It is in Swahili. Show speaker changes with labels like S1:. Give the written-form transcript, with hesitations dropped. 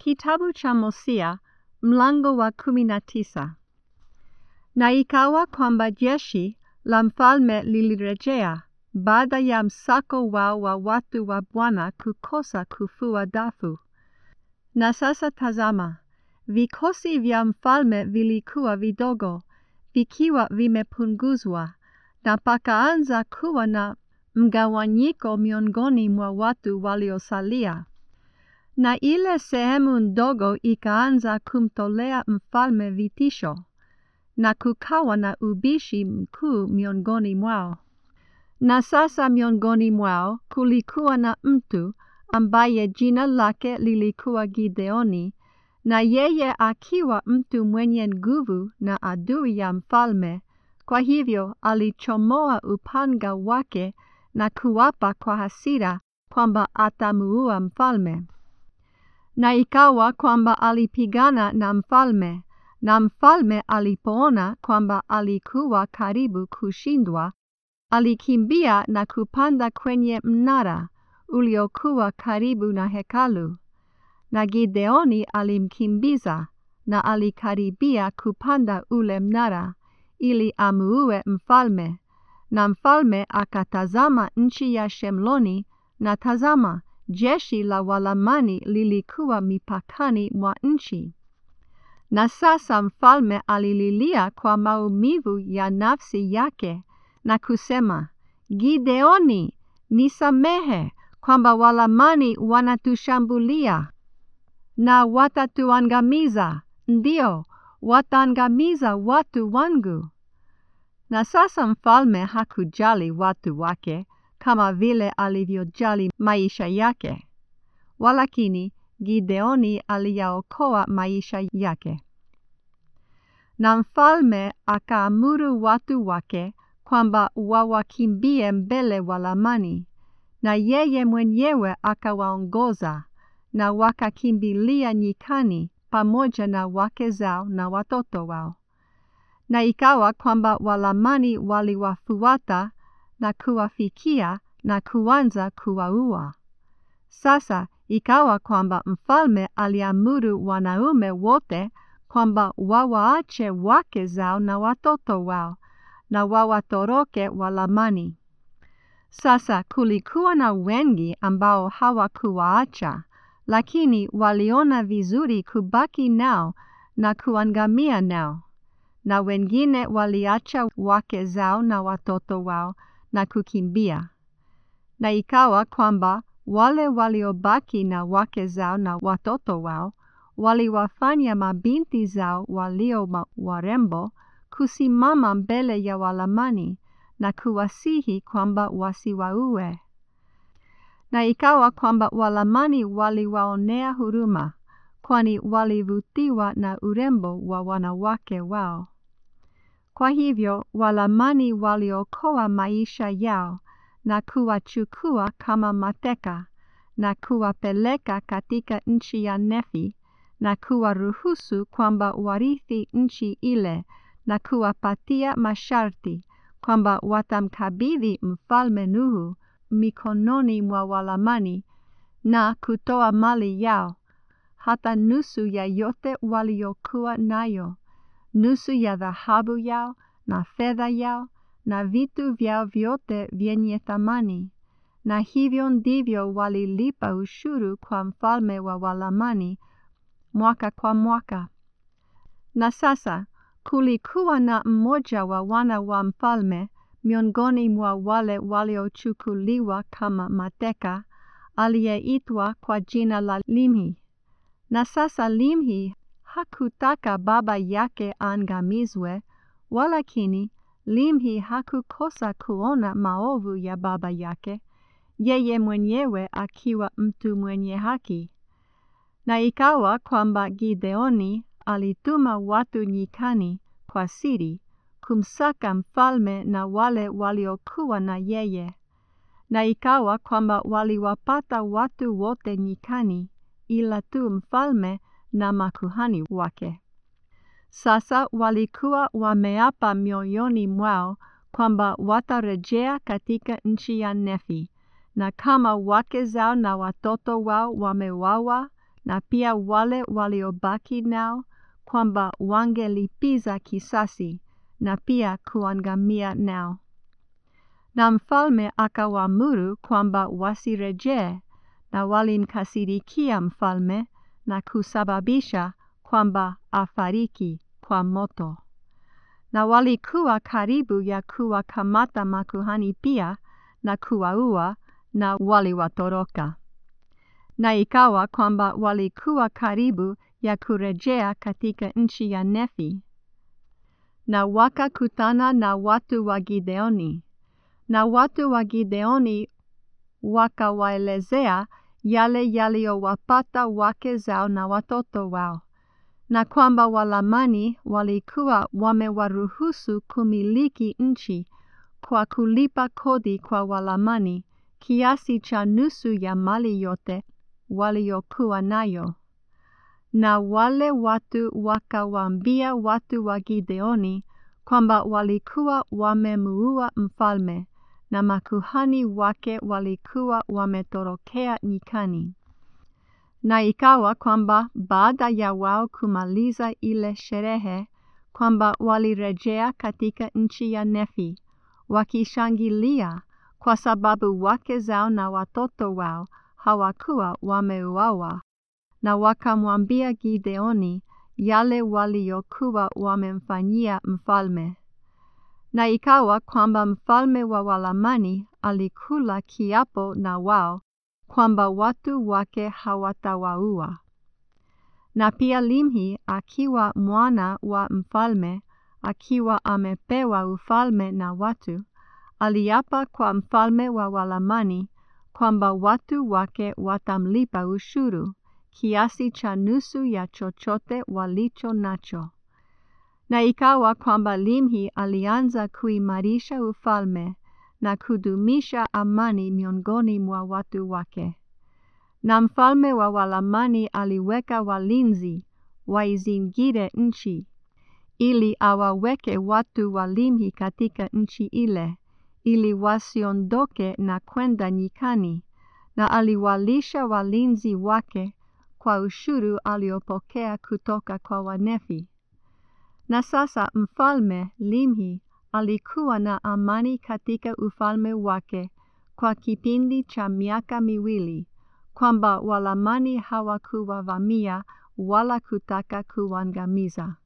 S1: Kitabu cha Hosea mlango wa 19. Na ikawa kwamba jeshi la mfalme lilirejea baada ya msako wao wa watu wa Bwana kukosa kufua dafu. Na sasa tazama, vikosi vya mfalme vilikuwa vidogo, vikiwa vimepunguzwa, na pakaanza kuwa na mgawanyiko miongoni mwa watu waliosalia. Na ile sehemu ndogo ikaanza kumtolea mfalme vitisho, na kukawa na ubishi mkuu miongoni mwao. Na sasa miongoni mwao kulikuwa na mtu ambaye jina lake lilikuwa Gideoni, na yeye akiwa mtu mwenye nguvu na adui ya mfalme. Kwa hivyo alichomoa upanga wake na kuapa kwa hasira kwamba atamuua mfalme. Na ikawa kwamba alipigana na mfalme, na mfalme alipoona kwamba alikuwa karibu kushindwa, alikimbia na kupanda kwenye mnara uliokuwa karibu na hekalu. Na Gideoni alimkimbiza na alikaribia kupanda ule mnara ili amuue mfalme. Na mfalme akatazama nchi ya Shemloni, na tazama, jeshi la Walamani lilikuwa mipakani mwa nchi. Na sasa mfalme alililia kwa maumivu ya nafsi yake na kusema, Gideoni, nisamehe kwamba Walamani wanatushambulia na watatuangamiza, ndio, wataangamiza watu wangu. Na sasa mfalme hakujali watu wake kama vile alivyojali maisha yake. Walakini Gideoni aliyaokoa maisha yake. Na mfalme akaamuru watu wake kwamba wawakimbie mbele Walamani, na yeye mwenyewe akawaongoza, na wakakimbilia nyikani pamoja na wake zao na watoto wao. Na ikawa kwamba Walamani waliwafuata na kuwafikia na kuanza kuwaua. Sasa ikawa kwamba mfalme aliamuru wanaume wote kwamba wawaache wake zao na watoto wao na wawatoroke Walamani. Sasa kulikuwa na wengi ambao hawakuwaacha, lakini waliona vizuri kubaki nao na kuangamia nao. Na wengine waliacha wake zao na watoto wao na kukimbia. Na ikawa kwamba wale waliobaki na wake zao na watoto wao waliwafanya mabinti zao walio warembo kusimama mbele ya Walamani na kuwasihi kwamba wasiwaue. Na ikawa kwamba Walamani waliwaonea huruma, kwani walivutiwa na urembo wa wanawake wao. Kwa hivyo Walamani waliokoa maisha yao na kuwachukua kama mateka na kuwapeleka katika nchi ya Nefi, na kuwaruhusu kwamba warithi nchi ile, na kuwapatia masharti kwamba watamkabidhi mfalme Nuhu mikononi mwa Walamani na kutoa mali yao, hata nusu ya yote waliokuwa nayo, nusu ya dhahabu yao na fedha yao na vitu vyao vyote vyenye thamani. Na hivyo ndivyo walilipa ushuru kwa mfalme wa Walamani mwaka kwa mwaka. Na sasa kulikuwa na mmoja wa wana wa mfalme miongoni mwa wale waliochukuliwa kama mateka, aliyeitwa kwa jina la Limhi. Na sasa Limhi hakutaka baba yake aangamizwe, walakini Limhi hakukosa kuona maovu ya baba yake, yeye mwenyewe akiwa mtu mwenye haki. Na ikawa kwamba Gideoni alituma watu nyikani kwa siri kumsaka mfalme na wale waliokuwa na yeye. Na ikawa kwamba waliwapata watu wote nyikani, ila tu mfalme na makuhani wake. Sasa walikuwa wameapa mioyoni mwao kwamba watarejea katika nchi ya Nefi, na kama wake zao na watoto wao wameuawa na pia wale waliobaki nao kwamba wangelipiza kisasi na pia kuangamia nao. Na mfalme akawaamuru kwamba wasirejee, na walimkasirikia mfalme na kusababisha kwamba afariki kwa moto. Na walikuwa karibu ya kuwakamata makuhani pia na kuwaua, na waliwatoroka. Na ikawa kwamba walikuwa karibu ya kurejea katika nchi ya Nefi, na wakakutana na watu wa Gideoni. Na watu wa Gideoni wakawaelezea yale yaliyowapata wake zao na watoto wao, na kwamba Walamani walikuwa wamewaruhusu kumiliki nchi kwa kulipa kodi kwa Walamani kiasi cha nusu ya mali yote waliokuwa nayo. Na wale watu wakawaambia watu wa Gideoni kwamba walikuwa wamemuua mfalme, na makuhani wake walikuwa wametorokea nyikani. Na ikawa kwamba baada ya wao kumaliza ile sherehe, kwamba walirejea katika nchi ya Nefi, wakishangilia kwa sababu wake zao na watoto wao hawakuwa wameuawa. Na wakamwambia Gideoni yale waliokuwa wamemfanyia mfalme. Na ikawa kwamba mfalme wa Walamani alikula kiapo na wao kwamba watu wake hawatawaua. Na pia Limhi akiwa mwana wa mfalme, akiwa amepewa ufalme na watu, aliapa kwa mfalme wa Walamani kwamba watu wake watamlipa ushuru kiasi cha nusu ya chochote walicho nacho. Na ikawa kwamba Limhi alianza kuimarisha ufalme na kudumisha amani miongoni mwa watu wake. Na mfalme wa Walamani aliweka walinzi waizingire nchi, ili awaweke watu wa Limhi katika nchi ile, ili wasiondoke na kwenda nyikani, na aliwalisha walinzi wake kwa ushuru aliopokea kutoka kwa Wanefi. Na sasa mfalme Limhi alikuwa na amani katika ufalme wake kwa kipindi cha miaka 2, kwamba Walamani hawakuwavamia wala kutaka kuangamiza.